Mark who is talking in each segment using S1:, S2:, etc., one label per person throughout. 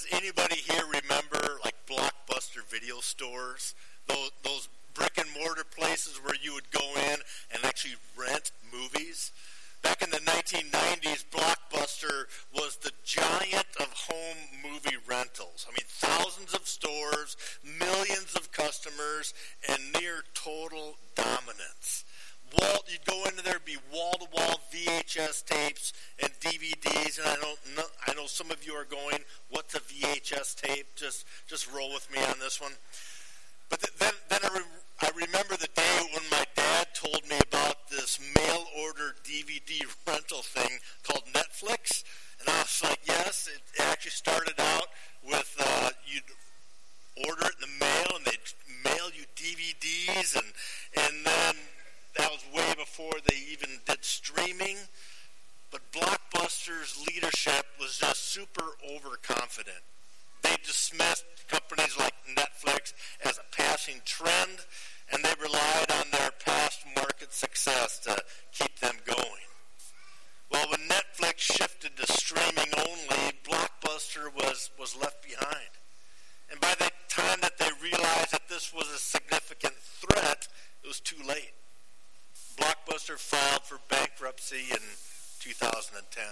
S1: Does anybody here remember like Blockbuster video stores? Those brick and mortar places where you would go in and actually rent movies? Back in the 1990s, Blockbuster was the giant of home movie rentals. I mean, thousands of stores, millions of customers, and near total dominance. You'd go into there, be wall-to-wall VHS tapes and DVDs, and I know some of you are going, what's a VHS tape? Just roll with me on this one. But then I remember the day when my dad told me about this mail-order DVD rental thing called Netflix, and I was like, yes, it actually started out with you'd order it in the mail, and they'd mail you DVDs, and then that was way before they even did streaming. But Blockbuster's leadership was just super overconfident. They dismissed companies like Netflix as a passing trend, and they relied on their past market success to keep them going. Well, when Netflix shifted to streaming only, Blockbuster was left behind. And by the time that they realized that this was a significant threat, it was too late. Blockbuster filed for bankruptcy in 2010.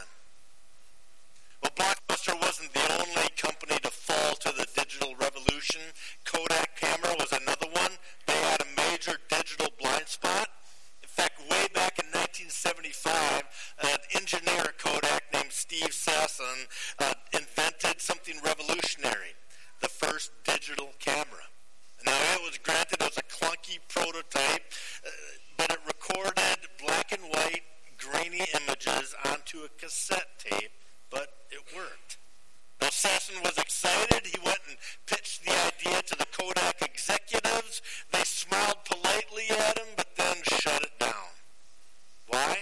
S1: Well, Blockbuster wasn't the only company to fall to the digital revolution. Kodak camera was another one. They had a major digital blind spot. In fact, way back in 1975, an engineer at Kodak named Steve Sasson invented something revolutionary, the first digital camera. Now, it was granted as a clunky prototype, but it recorded black and white, grainy images onto a cassette tape, but it worked. Now, Sasson was excited. He went and pitched the idea to the Kodak executives. They smiled politely at him, but then shut it down. Why?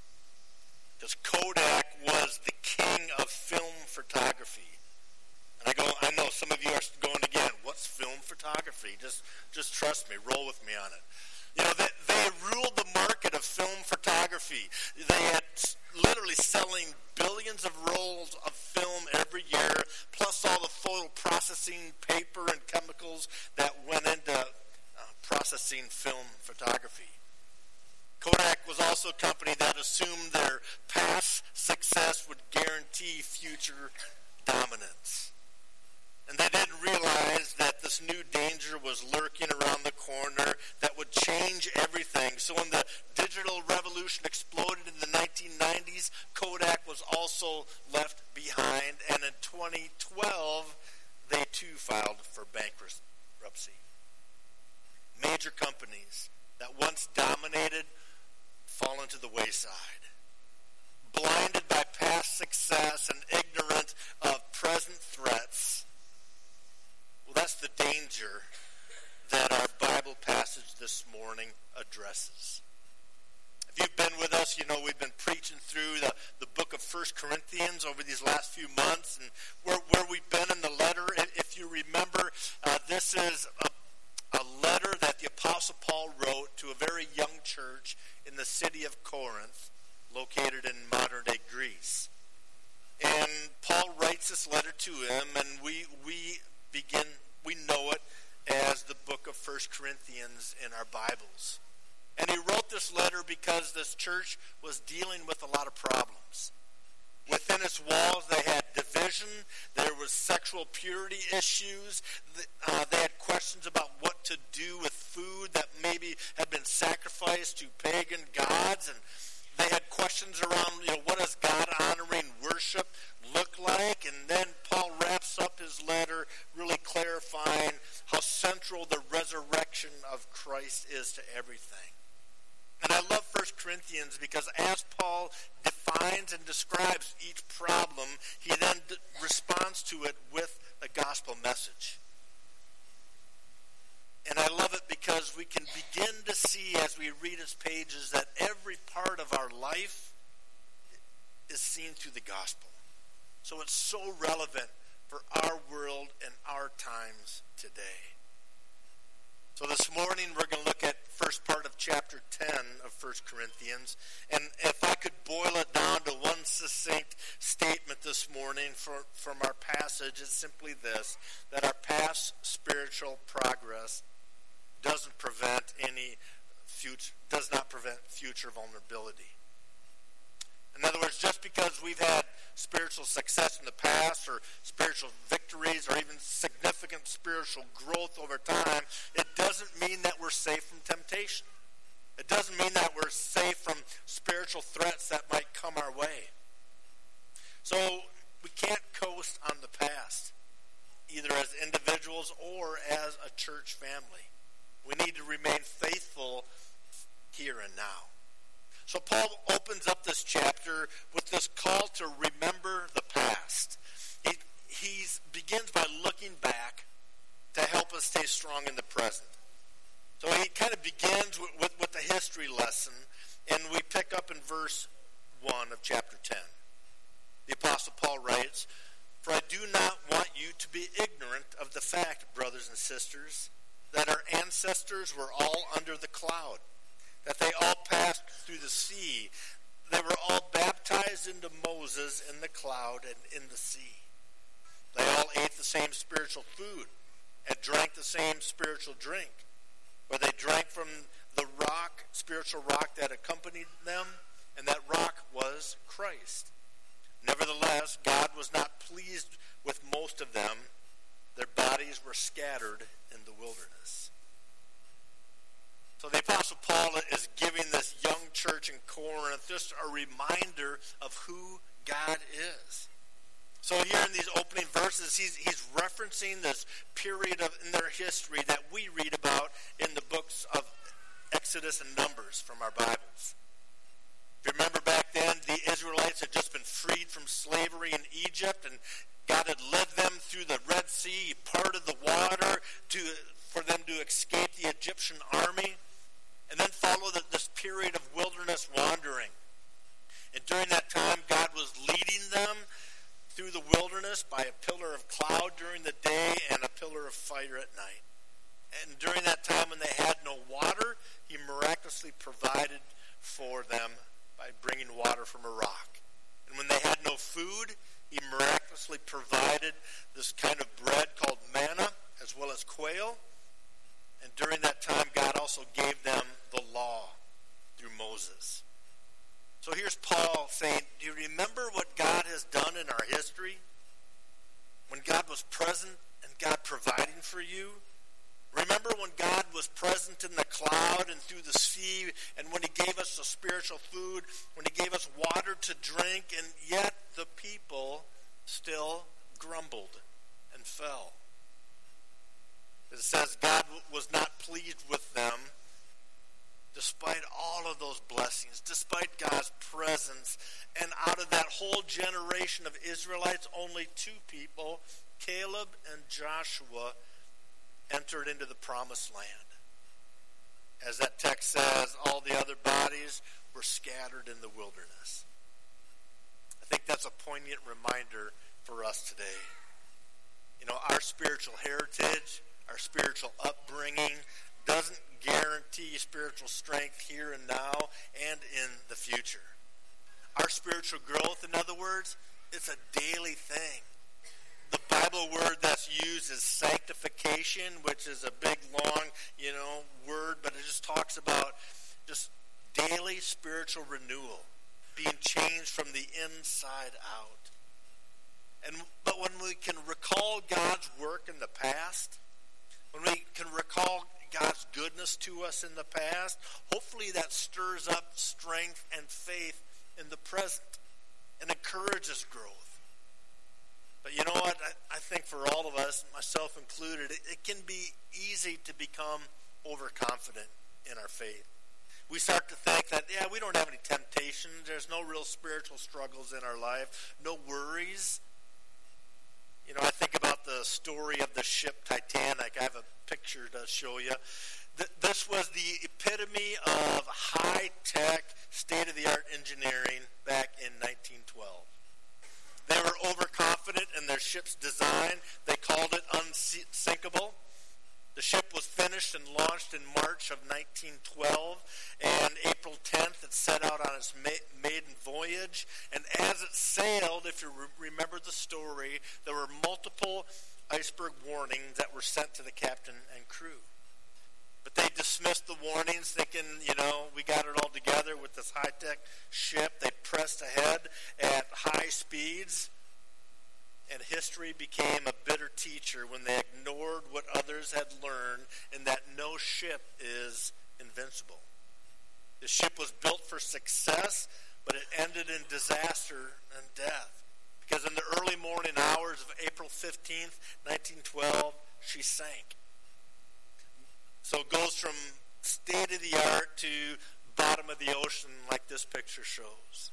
S1: Because Kodak was the king of film photography. And I know some of you are going again, what's film photography? Just trust me, roll with me on it. You know, they ruled the market of film photography. They had literally selling billions of rolls of film every year, plus all the photo processing, paper, and chemicals that went into processing film photography. Kodak was also a company that assumed their past success would guarantee future dominance. And they didn't realize that this new danger was lurking around the corner that would change everything. So when the digital revolution exploded in the 1990s, Kodak was also left behind. And in 2012, they too filed for bankruptcy. Major companies that once dominated fall into the wayside. Blinded by past success and ignorant of present threats. Well, that's the danger that our Bible passage this morning addresses. If you've been with us, you know we've been preaching through the book of 1 Corinthians over these last few months, and where we've been in the letter. If you remember, this is a letter that the Apostle Paul wrote to a very young church in the city of Corinth, located in modern-day Greece. And Paul writes this letter to him, and we know it as the book of 1 Corinthians in our Bibles. And he wrote this letter because this church was dealing with a lot of problems. Within its walls, they had division. There was sexual purity issues. They had questions about what to do with food that maybe had been sacrificed to pagan gods. And they had questions around, what does God-honoring worship look like? And then Paul wraps up his letter really clarifying how central the resurrection of Christ is to everything. And I love 1 Corinthians because as Paul defines and describes each problem, he then responds to it with a gospel message. And I love it because we can begin to see as we read his pages that every part of our life is seen through the gospel. So it's so relevant for our world and our times today. So this morning we're going to look at first part of chapter 10 of 1 Corinthians. And if I could boil it down to one succinct statement this morning from our passage, it's simply this: that our past spiritual progress does not prevent future vulnerability. In other words, just because we've had spiritual success in the past, or spiritual victories, or even significant spiritual growth over time, it doesn't mean that we're safe from temptation. It doesn't mean that we're safe from spiritual threats that might come our way. So we can't coast on the past, either as individuals or as a church family. We need to remain faithful here and now. So Paul opens up this chapter with this call to remember the past. He begins by looking back to help us stay strong in the present. So he kind of begins with the history lesson, and we pick up in verse 1 of chapter 10. The Apostle Paul writes, "For I do not want you to be ignorant of the fact, brothers and sisters, that our ancestors were all under the cloud, that they all passed through the sea. They were all baptized into Moses in the cloud and in the sea. They all ate the same spiritual food and drank the same spiritual drink, for they drank from the spiritual rock that accompanied them, and that rock was Christ. Nevertheless, God was not pleased with most of them. Their bodies were scattered in the wilderness." So the Apostle Paul is giving this young church in Corinth just a reminder of who God is. So here in these opening verses, he's referencing this period in their history that we read about in the books of Exodus and Numbers from our Bibles. If you remember back then, the Israelites had just been freed from slavery in Egypt, and God had led them through the Red Sea. He parted the water for them to escape the Egyptian army, and then followed this period of wilderness wandering. And during that time, God was leading them through the wilderness by a pillar of cloud during the day and a pillar of fire at night. And during that time when they had no water, he miraculously provided for them by bringing water from a rock. And when they had no food, he miraculously provided this kind of bread called manna, as well as quail. And during that time, God also gave them the law through Moses. So here's Paul saying, do you remember what God has done in our history? When God was present and God providing for you? Remember when God was present in the cloud and through the sea, and when he gave us the spiritual food, when he gave us water to drink, and yet the people still grumbled and fell. It says God was not pleased with them despite all of those blessings, despite God's presence. And out of that whole generation of Israelites, only 2 people, Caleb and Joshua, entered into the promised land. As that text says, all the other bodies were scattered in the wilderness. I think that's a poignant reminder for us today. You know, our spiritual heritage, our spiritual upbringing doesn't guarantee spiritual strength here and now and in the future. Our spiritual growth, in other words, it's a daily thing. The Bible word that's used is sanctification, which is a big, long, word, but it just talks about just daily spiritual renewal, being changed from the inside out. But when we can recall God's work in the past, when we can recall God's goodness to us in the past, hopefully that stirs up strength and faith in the present and encourages growth. But you know what? I think for all of us, myself included, it can be easy to become overconfident in our faith. We start to think that, we don't have any temptations. There's no real spiritual struggles in our life. No worries. I think about the story of the ship Titanic. I have a picture to show you. This was the epitome of high-tech, state-of-the-art engineering back in 1912. They were overconfident in their ship's design. They called it unsinkable. The ship was finished and launched in March of 1912, and April 10th it set out on its maiden voyage. And as it sailed, if you remember the story, there were multiple iceberg warnings that were sent to the captain and crew. But they dismissed the warnings, thinking, we got it all together with this high-tech ship. They pressed ahead at high speeds. And history became a bitter teacher when they ignored what others had learned, and that no ship is invincible. The ship was built for success, but it ended in disaster and death. Because in the early morning hours of April 15th, 1912, she sank. So it goes from state-of-the-art to bottom of the ocean like this picture shows.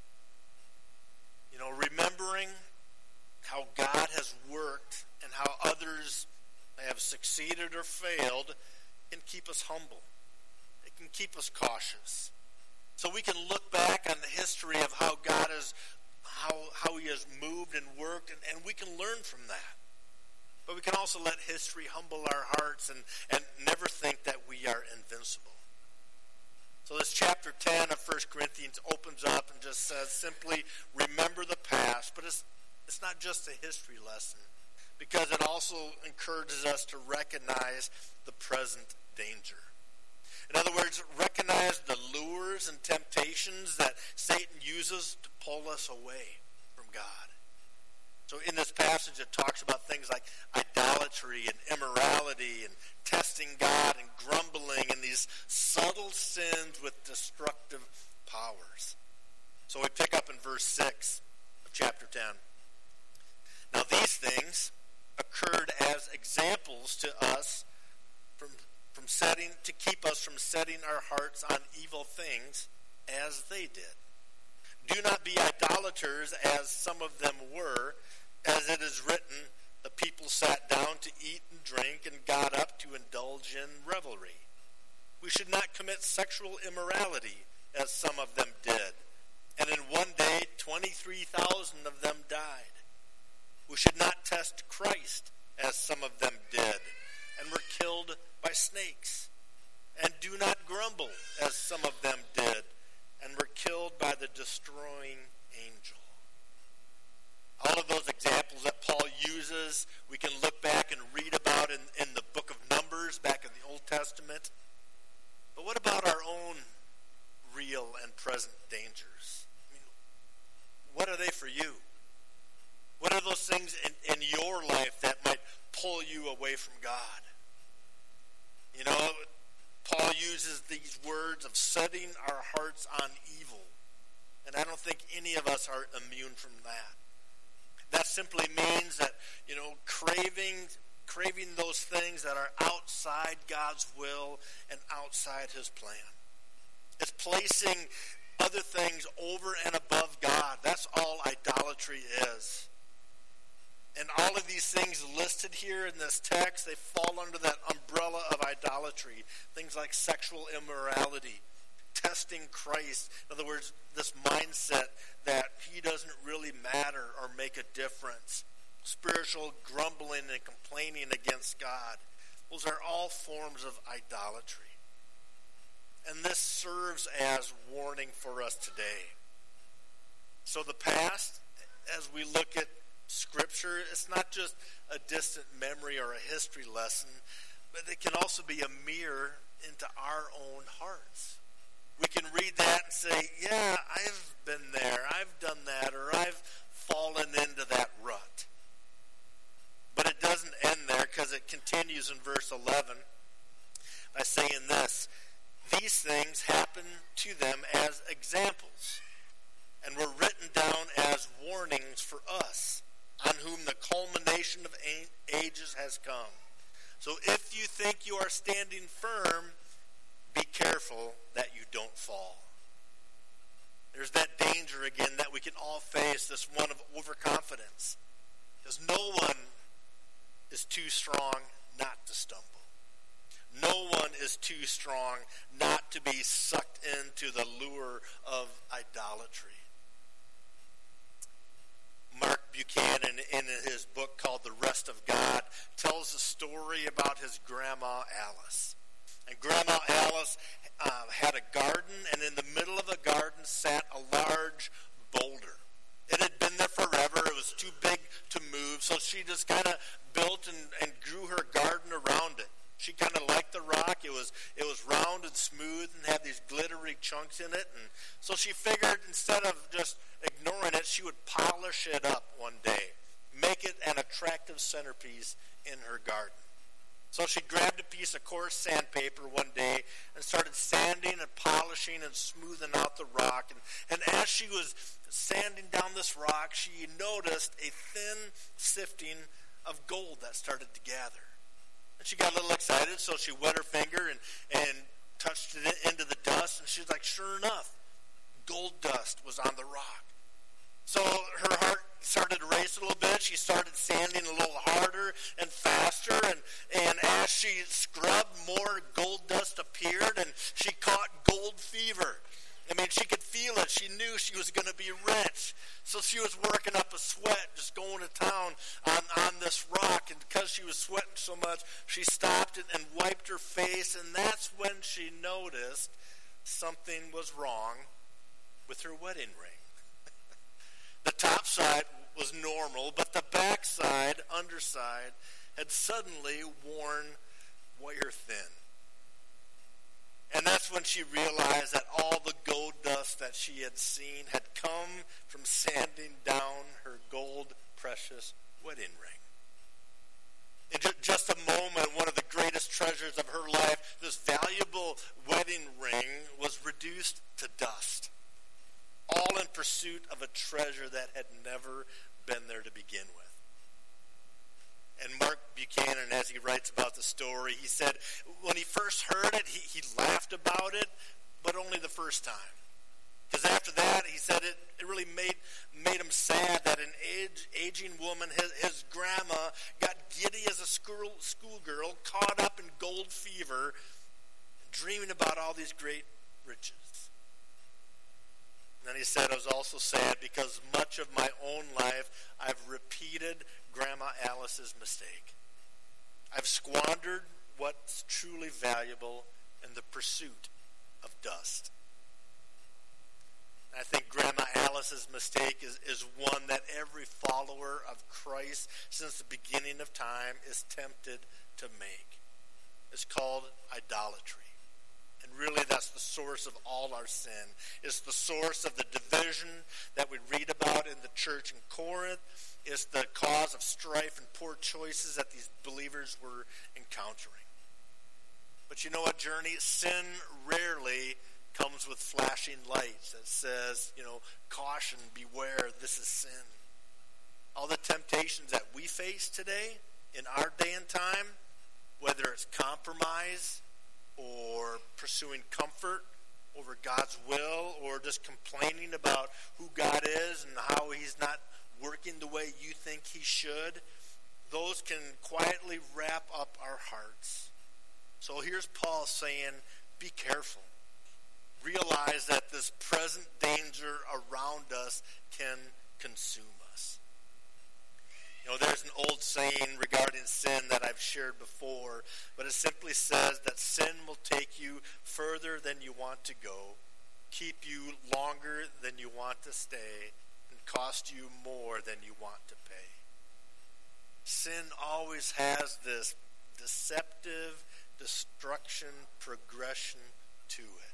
S1: Remembering how God has worked and how others have succeeded or failed can keep us humble. It can keep us cautious. So we can look back on the history of how God has, how He has moved and worked, and we can learn from that. But we can also let history humble our hearts and never think that we are invincible. So this chapter 10 of 1 Corinthians opens up and just says simply, remember the past. But it's not just a history lesson, because it also encourages us to recognize the present danger. In other words, recognize the lures and temptations that Satan uses to pull us away from God. So in this passage, it talks about things like idolatry and immorality and testing God and grumbling and these subtle sins with destructive powers. So we pick up in verse 6 of chapter 10. Now these things occurred as examples to us to keep us from setting our hearts on evil things as they did. Do not be idolaters as some of them were, as it is written, the people sat down to eat and drink and got up to indulge in revelry. We should not commit sexual immorality as some of them did, and in one day 23,000 of them died. We should not test Christ as some of them did, and were killed by snakes. And do not grumble as some of them did, and were killed by the destroying angel. All of those examples that Paul uses, we can look back and read about in the book of Numbers, back in the Old Testament. But what about our own real and present dangers? What are they for you? What are those things in your life that might pull you away from God? Paul uses these words of setting our hearts on evil. And I don't think any of us are immune from that. That simply means that, craving those things that are outside God's will and outside His plan. It's placing other things over and above God. That's all idolatry is. And all of these things listed here in this text, they fall under that umbrella of idolatry. Things like sexual immorality, testing Christ. In other words, this mindset that He doesn't really matter or make a difference. Spiritual grumbling and complaining against God. Those are all forms of idolatry. And this serves as warning for us today. So the past, as we look at Scripture, it's not just a distant memory or a history lesson, but it can also be a mirror into our own hearts. We can read that and say, yeah, I've been there, I've done that, or I've fallen into that rut. But it doesn't end there, because it continues in verse 11 by saying this, these things happen to them as examples, and were written down as warnings for us, on whom the culmination of ages has come. So if you think you are standing firm, be careful that you don't fall. There's that danger again that we can all face, this one of overconfidence. Because no one is too strong not to stumble. No one is too strong not to be sucked into the lure of idolatry. Mark Buchanan, in his book called The Rest of God, tells the story about his Grandma Alice. And Grandma Alice had a garden, and in the middle of the garden sat a large boulder. It had been there forever. It was too big to move, so she just kind of built and grew her garden around it. She kind of liked the rock. It was round and smooth and had these glittery chunks in it. And so she figured instead of just ignoring it, she would polish it up one day, make it an attractive centerpiece in her garden. So she grabbed a piece of coarse sandpaper one day and started sanding and polishing and smoothing out the rock. And as she was sanding down this rock, she noticed a thin sifting of gold that started to gather. And she got a little excited, so she wet her finger and touched it into the dust. And she was like, sure enough, gold dust was on the rock. So her heart started to race a little bit. She started sanding a little harder and faster. And as she scrubbed, more gold dust appeared, and she caught gold fever. I mean, she could feel it. She knew she was going to be rich. So she was working up a sweat, just going to town on this rock. And because she was sweating so much, she stopped and wiped her face. And that's when she noticed something was wrong with her wedding ring. The top side was normal, but the back side, underside, had suddenly worn wire thin. And that's when she realized that all the gold dust that she had seen had come from sanding down her gold precious wedding ring. In just a moment, one of the greatest treasures of her life, this valuable wedding ring, was reduced to dust. All in pursuit of a treasure that had never been there to begin with. And Mark Buchanan, as he writes about the story, he said when he first heard it, he laughed about it, but only the first time. Because after that, he said it really made him sad that an aging woman, his grandma, got giddy as a schoolgirl, caught up in gold fever, dreaming about all these great riches. And then he said, I was also sad because much of my own life I've repeated Grandma Alice's mistake. I've squandered what's truly valuable in the pursuit of dust. And I think Grandma Alice's mistake is one that every follower of Christ since the beginning of time is tempted to make. It's called idolatry. And really, that's the source of all our sin. It's the source of the division that we read about in the church in Corinth. It's the cause of strife and poor choices that these believers were encountering. But you know what, Journey? Sin rarely comes with flashing lights that says, caution, beware, this is sin. All the temptations that we face today in our day and time, whether it's compromise, or pursuing comfort over God's will, or just complaining about who God is and how he's not working the way you think he should, those can quietly wrap up our hearts. So here's Paul saying, be careful. Realize that this present danger around us can consume us. There's an old saying regarding sin that I've shared before, but it simply says that sin will take you further than you want to go, keep you longer than you want to stay, and cost you more than you want to pay. Sin always has this deceptive destruction progression to it.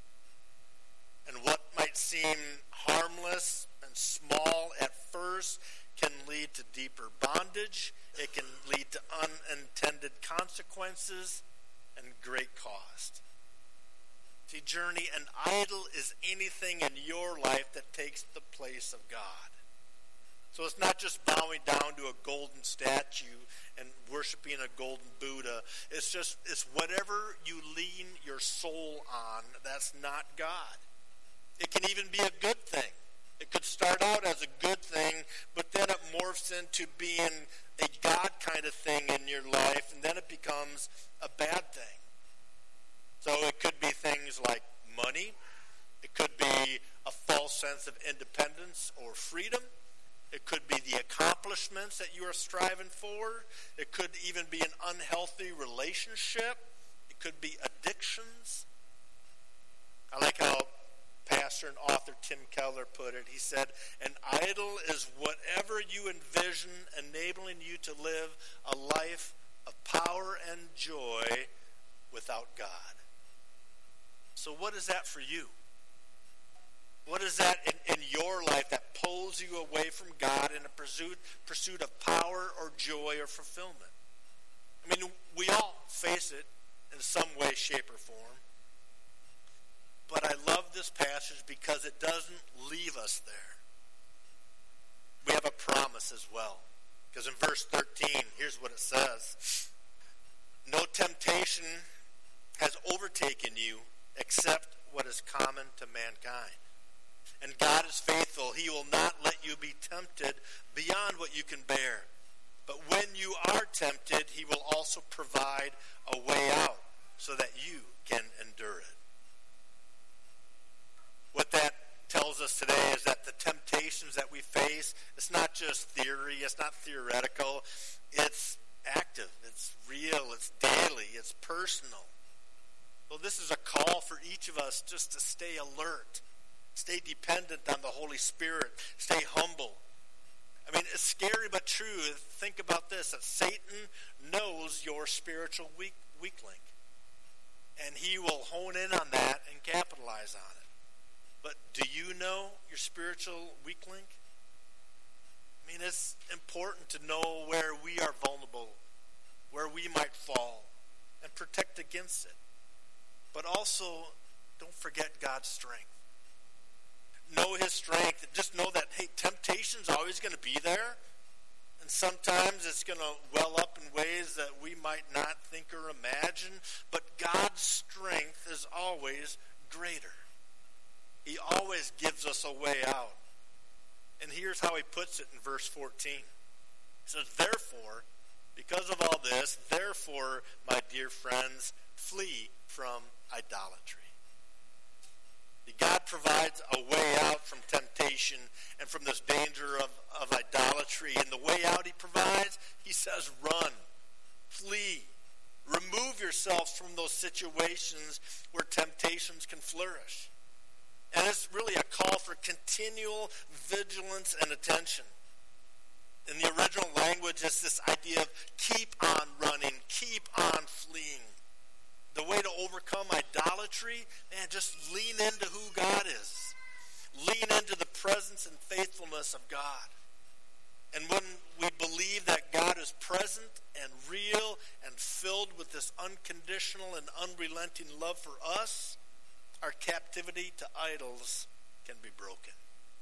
S1: And what might seem harmless and small at first can lead to deeper bondage. It can lead to unintended consequences and great cost. See, Journey, an idol is anything in your life that takes the place of God. So it's not just bowing down to a golden statue and worshiping a golden Buddha. It's whatever you lean your soul on that's not God. It can even be a good thing. It could start out as a good thing, but then it morphs into being a God kind of thing in your life, and then it becomes a bad thing. So it could be things like money. It could be a false sense of independence or freedom. It could be the accomplishments that you are striving for. It could even be an unhealthy relationship. It could be addictions. I like how pastor and author Tim Keller put it. He said, an idol is whatever you envision enabling you to live a life of power and joy without God. So what is that for you? What is that in your life that pulls you away from God in a pursuit of power or joy or fulfillment? I mean, we all face it in some way, shape, or form. But I love this passage because it doesn't leave us there. We have a promise as well. Because in verse 13, here's what it says. No temptation has overtaken you except what is common to mankind. And God is faithful. He will not let you be tempted beyond what you can bear. But when you are tempted, he will also provide a way out so that you can endure it. What that tells us today is that the temptations that we face, it's not just theory, it's not theoretical, it's active, it's real, it's daily, it's personal. So this is a call for each of us just to stay alert, stay dependent on the Holy Spirit, stay humble. I mean, it's scary but true. Think about this, that Satan knows your spiritual weak link. And he will hone in on that and capitalize on it. But do you know your spiritual weak link? I mean, it's important to know where we are vulnerable, where we might fall, and protect against it. But also, don't forget God's strength. Know his strength. Just know that, hey, temptation's always going to be there. And sometimes it's going to well up in ways that we might not think or imagine. But God's strength is always greater. He always gives us a way out. And here's how he puts it in verse 14. He says, therefore, because of all this, therefore, my dear friends, flee from idolatry. God provides a way out from temptation and from this danger of idolatry. And the way out he provides, he says, run, flee, remove yourselves from those situations where temptations can flourish. And it's really a call for continual vigilance and attention. In the original language, it's this idea of keep on running, keep on fleeing. The way to overcome idolatry, man, just lean into who God is. Lean into the presence and faithfulness of God. And when we believe that God is present and real and filled with this unconditional and unrelenting love for us, our captivity to idols can be broken.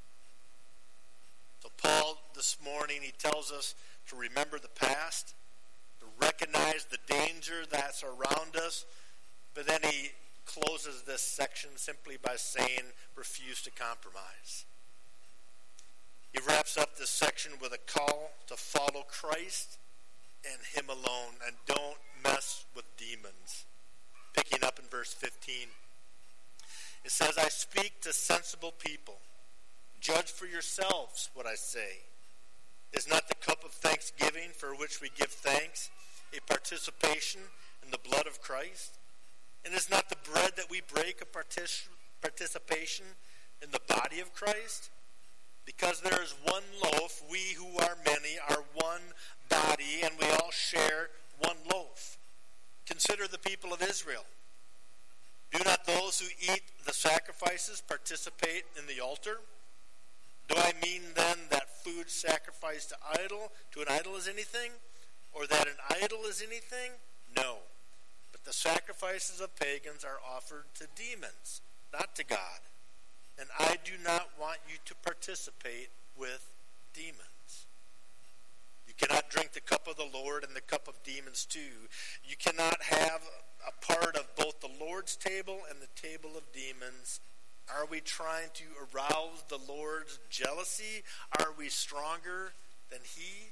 S1: So Paul, this morning, he tells us to remember the past, to recognize the danger that's around us, but then he closes this section simply by saying, refuse to compromise. He wraps up this section with a call to follow Christ and him alone, and don't mess with demons. Picking up in verse 15. It says, I speak to sensible people. Judge for yourselves what I say. Is not the cup of thanksgiving for which we give thanks a participation in the blood of Christ? And is not the bread that we break a participation in the body of Christ? Because there is one loaf, we who are many are one body, and we all share one loaf. Consider the people of Israel. Do not those who eat the sacrifices participate in the altar? Do I mean then that food sacrificed to an idol is anything? Or that an idol is anything? No. But the sacrifices of pagans are offered to demons, not to God. And I do not want you to participate with demons. You cannot drink the cup of the Lord and the cup of demons too. You cannot have a part of both the Lord's table and the table of demons. Are we trying to arouse the Lord's jealousy? Are we stronger than he?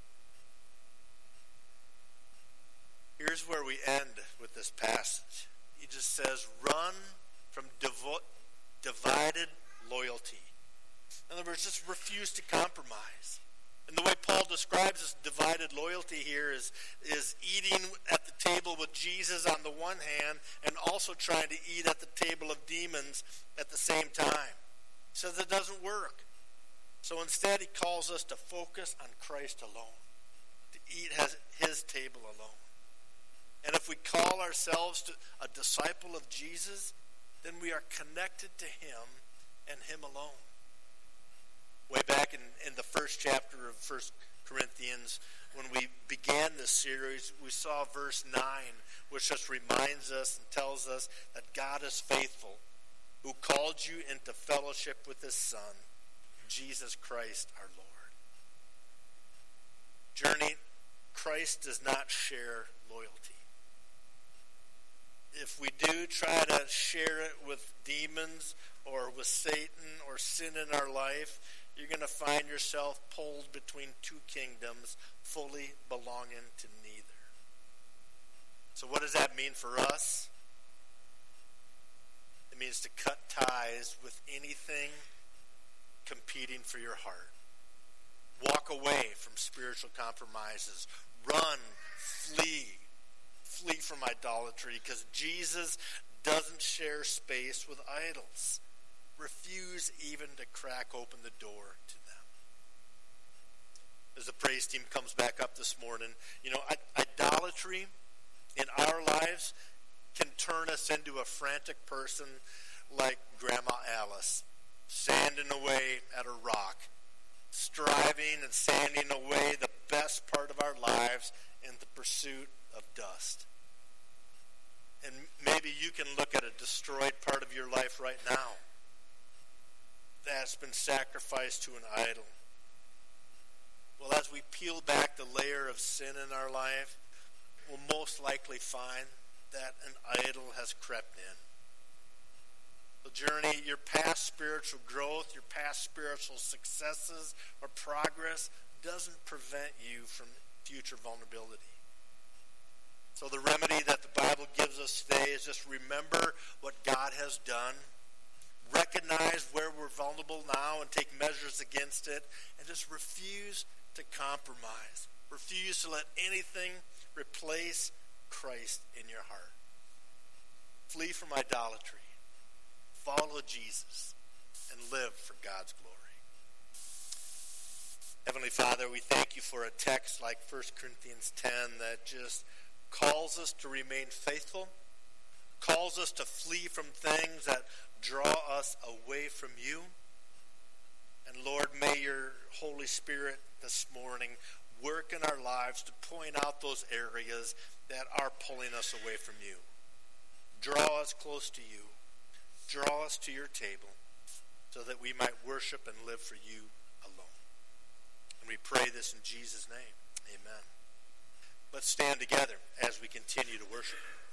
S1: Here's where we end with this passage. He just says, run from divided loyalty. In other words, just refuse to compromise. And the way Paul describes this divided loyalty here is eating at the table with Jesus on the one hand and also trying to eat at the table of demons at the same time. He says it doesn't work. So instead he calls us to focus on Christ alone, to eat at his table alone. And if we call ourselves to a disciple of Jesus, then we are connected to him and him alone. Way back in the first chapter of 1 Corinthians, when we began this series, we saw verse 9, which just reminds us and tells us that God is faithful, who called you into fellowship with his Son, Jesus Christ our Lord. Journey, Christ does not share loyalty. If we do try to share it with demons or with Satan or sin in our life, you're going to find yourself pulled between two kingdoms, fully belonging to neither. So what does that mean for us? It means to cut ties with anything competing for your heart. Walk away from spiritual compromises. Run, flee from idolatry, because Jesus doesn't share space with idols. Refuse even to crack open the door to them. As the praise team comes back up this morning, idolatry in our lives can turn us into a frantic person like Grandma Alice, sanding away at a rock, striving and sanding away the best part of our lives in the pursuit of dust. And maybe you can look at a destroyed part of your life right now that's been sacrificed to an idol. Well, as we peel back the layer of sin in our life, we'll most likely find that an idol has crept in. The journey, your past spiritual growth, your past spiritual successes or progress doesn't prevent you from future vulnerability. So the remedy that the Bible gives us today is just remember what God has done. Recognize where we're vulnerable now and take measures against it. And just refuse to compromise. Refuse to let anything replace Christ in your heart. Flee from idolatry. Follow Jesus. And live for God's glory. Heavenly Father, we thank you for a text like 1 Corinthians 10 that just calls us to remain faithful, calls us to flee from things that draw us away from you. And Lord, may your Holy Spirit this morning work in our lives to point out those areas that are pulling us away from you. Draw us close to you. Draw us to your table so that we might worship and live for you alone. And we pray this in Jesus' name. Amen. Let's stand together as we continue to worship.